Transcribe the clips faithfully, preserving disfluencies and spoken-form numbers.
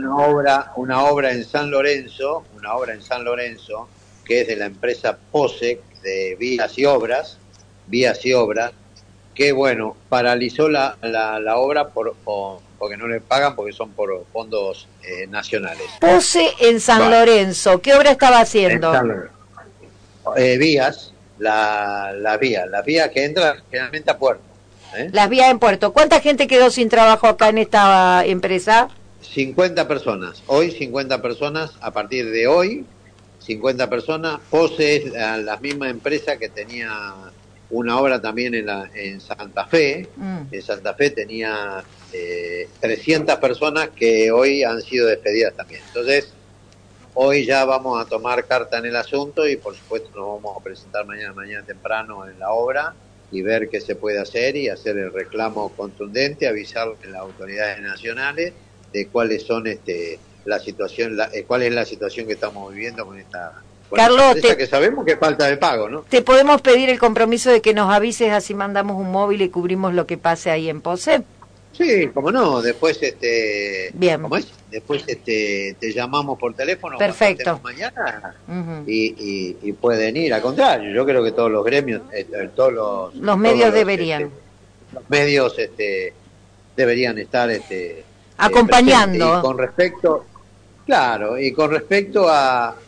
una obra, una obra en San Lorenzo, una obra en San Lorenzo, que es de la empresa POSEC, de Vías y Obras, Vías y Obras, que bueno, paralizó la, la, la obra por, por, porque no le pagan, porque son por fondos eh, nacionales. Pose en San Vale. Lorenzo, ¿qué obra estaba haciendo? En San Lorenzo. Eh, vías, la, la vía, la vía que entra generalmente a puerto. ¿eh? Las vías en Puerto. ¿Cuánta gente quedó sin trabajo acá en esta empresa? cincuenta personas, hoy cincuenta personas, a partir de hoy, cincuenta personas. Pose es la, la misma empresa que tenía una obra también en, la, en Santa Fe. Mm. En Santa Fe tenía eh, trescientas personas que hoy han sido despedidas también. Entonces, hoy ya vamos a tomar carta en el asunto y por supuesto nos vamos a presentar mañana, mañana temprano en la obra y ver qué se puede hacer y hacer el reclamo contundente, avisar a las autoridades nacionales de cuáles son este la situación, la, eh, cuál es la situación que estamos viviendo con esta, con Carlos, esta empresa, te, que sabemos que falta de pago, ¿no? Te podemos pedir el compromiso de que nos avises, así mandamos un móvil y cubrimos lo que pase ahí en Pose. Sí, cómo no, después este Bien. ¿cómo es? Después este te llamamos por teléfono. Perfecto. Mañana uh-huh. y, y, y pueden ir, al contrario, yo creo que todos los gremios, eh, todos los los medios todos los, deberían este, los medios este deberían estar este acompañando. Eh, y con respecto, claro, y con respecto a a,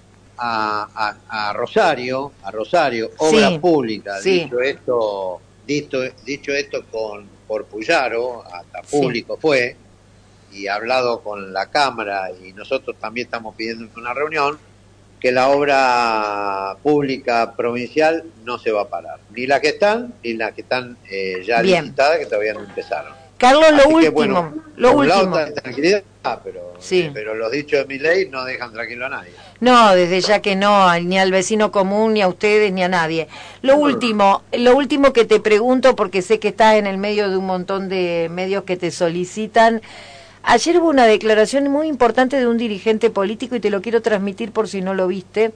a, a Rosario, a Rosario, obra sí, pública, sí. dicho esto, dicho, dicho esto con por Puyaro, hasta público sí. fue, y hablado con la Cámara, y nosotros también estamos pidiendo una reunión, que la obra pública provincial no se va a parar, ni las que están, ni las que están eh, ya Bien. licitadas, que todavía no empezaron. Carlos, lo Así último, que, bueno, lo por último. Un lado, tranquilidad, pero, sí. eh, pero los dichos de mi ley no dejan tranquilo a nadie. No, desde ya que no, ni al vecino común, ni a ustedes, ni a nadie. Lo no. último, lo último que te pregunto, porque sé que estás en el medio de un montón de medios que te solicitan. Ayer hubo una declaración muy importante de un dirigente político y te lo quiero transmitir por si no lo viste.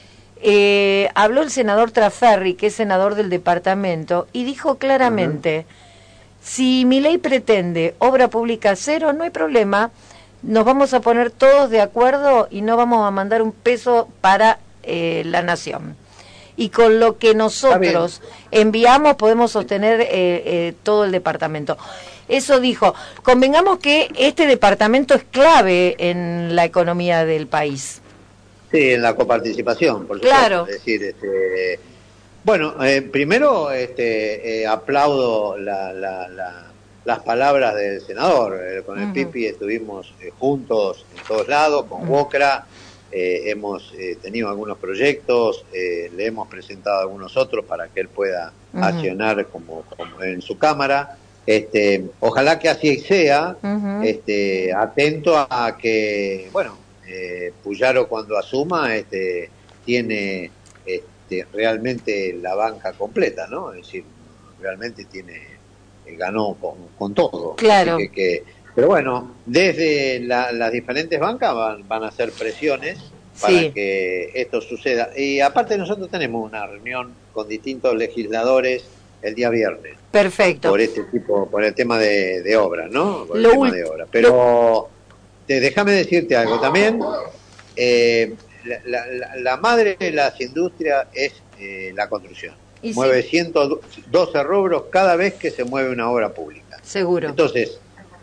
Eh, habló el senador Traferri, que es senador del departamento, y dijo claramente... Uh-huh. Si mi ley pretende obra pública cero, no hay problema, nos vamos a poner todos de acuerdo y no vamos a mandar un peso para eh, la nación. Y con lo que nosotros enviamos podemos sostener eh, eh, todo el departamento. Eso dijo. Convengamos que este departamento es clave en la economía del país. Sí, en la coparticipación, por supuesto. Claro. Es decir, este... Bueno, eh, primero este, eh, aplaudo la, la, la, las palabras del senador. Eh, con el uh-huh. Pipi estuvimos eh, juntos en todos lados, con uh-huh. Wokra, eh, hemos eh, tenido algunos proyectos, eh, le hemos presentado algunos otros para que él pueda uh-huh. accionar como, como en su cámara. Este, ojalá que así sea, uh-huh. este, atento a que, bueno, eh, Puyaro cuando asuma este, tiene... realmente la banca completa, ¿no? Es decir, realmente tiene ganó con, con todo. Claro. Así que, que, pero bueno, desde la, las diferentes bancas van, van a hacer presiones para sí. que esto suceda. Y aparte nosotros tenemos una reunión con distintos legisladores el día viernes. Perfecto. Por este tipo, por el tema de, de obras, ¿no? Por el Lo tema de obras. Pero te, déjame decirte algo también. Eh, La, la, la madre de las industrias es eh, la construcción. Mueve sí. ciento doce rubros cada vez que se mueve una obra pública. Seguro. Entonces,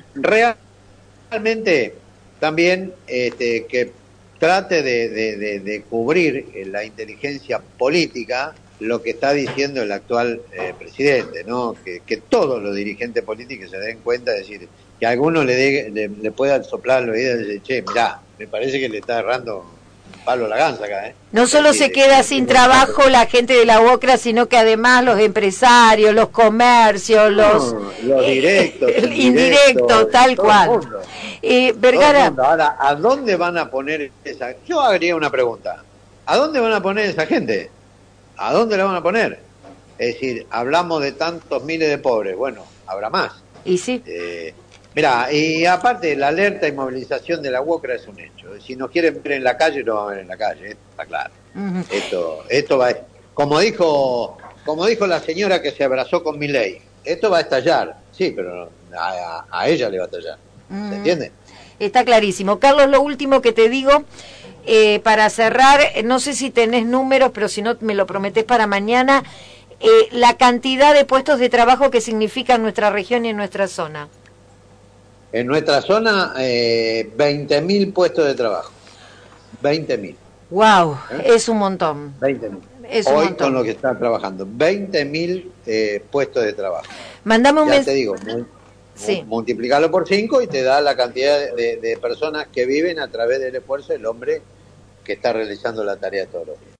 realmente también este, que trate de, de, de, de cubrir la inteligencia política lo que está diciendo el actual eh, presidente, ¿no? Que, que todos los dirigentes políticos se den cuenta de decir que a alguno le, de, le, le pueda soplar la oído y decir, che, mirá, me parece que le está errando palo la ganza acá, ¿eh? No solo sí, se queda sí, sin sí, trabajo sí. la gente de la Wokra, sino que además los empresarios, los comercios, los... No, los directos, eh, indirectos, tal cual. Eh, Vergara... Ahora, ¿a dónde van a poner esa...? Yo haría una pregunta. ¿A dónde van a poner esa gente? ¿A dónde la van a poner? Es decir, hablamos de tantos miles de pobres. Bueno, habrá más. Y sí. Eh, Mirá, y aparte la alerta y movilización de la Wokra es un hecho. Si nos quieren ver en la calle, lo van a ver en la calle, esto está claro. Uh-huh. Esto, esto va, como dijo, como dijo la señora que se abrazó con Milei, esto va a estallar, sí, pero a, a ella le va a estallar, uh-huh. ¿se entiende? Está clarísimo. Carlos, lo último que te digo, eh, para cerrar, no sé si tenés números, pero si no me lo prometés para mañana, eh, la cantidad de puestos de trabajo que significa en nuestra región y en nuestra zona. En nuestra zona, eh, veinte mil puestos de trabajo. veinte mil. Wow, ¿Eh? es un montón. veinte mil. Es un Hoy montón. con lo que están trabajando. veinte mil eh, puestos de trabajo. Mandame un Ya mensaje. te digo, mu- Sí. multiplicarlo por cinco y te da la cantidad de, de, de personas que viven a través del esfuerzo del hombre que está realizando la tarea todos los días.